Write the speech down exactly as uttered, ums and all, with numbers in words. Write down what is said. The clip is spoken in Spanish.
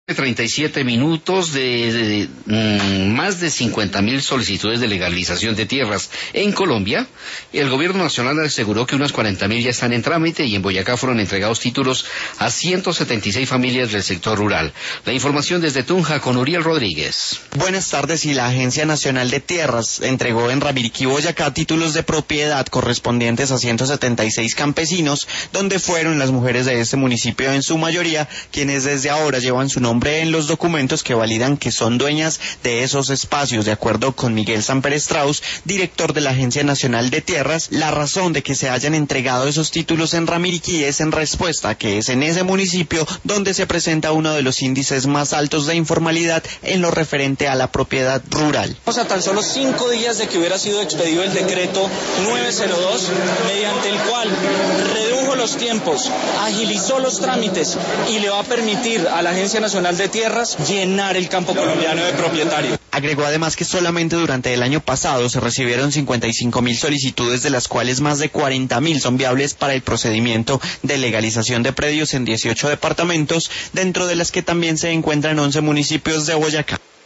treinta y siete minutos de, de, de mm, más de cincuenta mil solicitudes de legalización de tierras en Colombia. El gobierno nacional aseguró que unas cuarenta mil ya están en trámite y en Boyacá fueron entregados títulos a ciento setenta y seis familias del sector rural. La información desde Tunja con Uriel Rodríguez. Buenas tardes. Y la Agencia Nacional de Tierras entregó en Rabiriquí, Boyacá, títulos de propiedad correspondientes a ciento setenta y seis campesinos, donde fueron las mujeres de este municipio en su mayoría quienes desde ahora llevan su nombre en los documentos que validan que son dueñas de esos espacios. De acuerdo con Miguel Samper Strauss, director de la Agencia Nacional de Tierras, la razón de que se hayan entregado esos títulos en Rabiriquí es en respuesta a que es en ese municipio donde se presenta uno de los índices más altos de informalidad en lo referente a la propiedad rural. A tan solo cinco días de que hubiera sido expedido el decreto novecientos dos, mediante el cual redujo los tiempos, agilizó los trámites y le va a permitir a la Agencia Nacional de Tierras llenar el campo colombiano de propietarios. Agregó además que solamente durante el año pasado se recibieron cincuenta y cinco mil solicitudes, de las cuales más de cuarenta mil son viables para el procedimiento de legalización de predios en dieciocho departamentos, dentro de las que también se encuentran once municipios de Boyacá.